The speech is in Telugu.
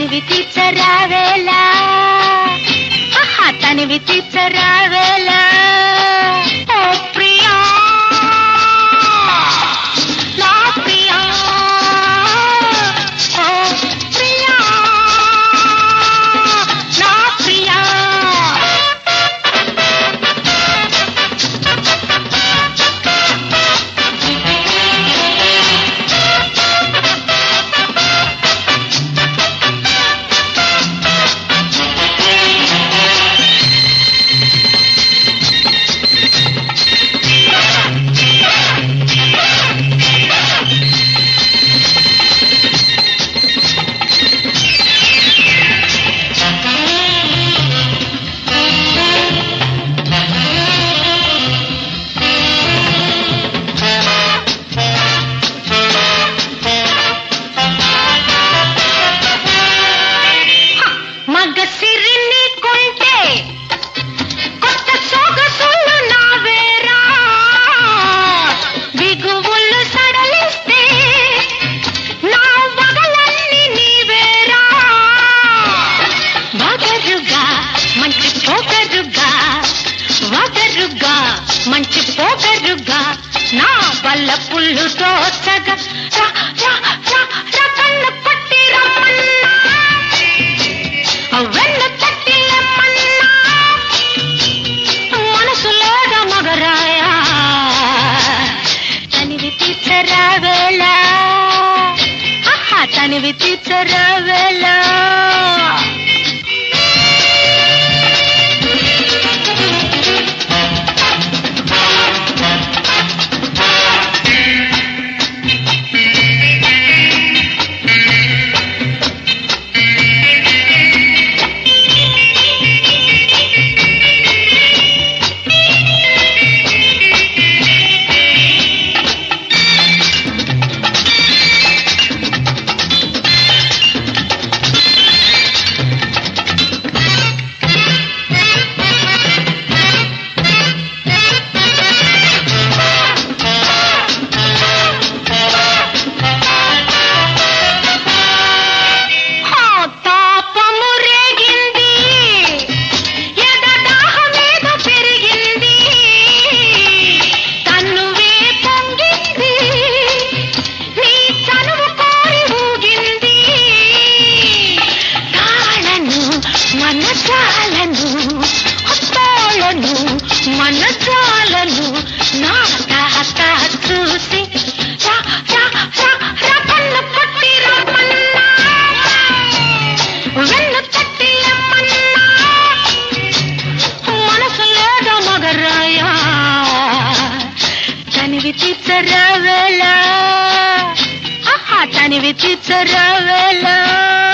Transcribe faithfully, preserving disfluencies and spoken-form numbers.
తనివి తీర్చరావేలా తనివి తీర్చరావేలా ఓ ప్రియా నా ప్రియా ఓ ప్రియా నా ప్రియా మంచి పోగరుగా నా వల్ల పుల్లు దోచగా కన్ను పట్టి రమ్మన్నా వెన్ను తట్టి రమ్మన్నా మనసులోగా మగరాయా తనివి తీర్చరావేలా తనివి తీర్చరావేలా మనసాలను నా తాత చూసి కన్ను పట్టి రమ్మన్నా వెన్ను తట్టి రమ్మన్నా మనసులోగా మగరాయా తనివి తీర్చరావేలా తనివి తీర్చరావేలా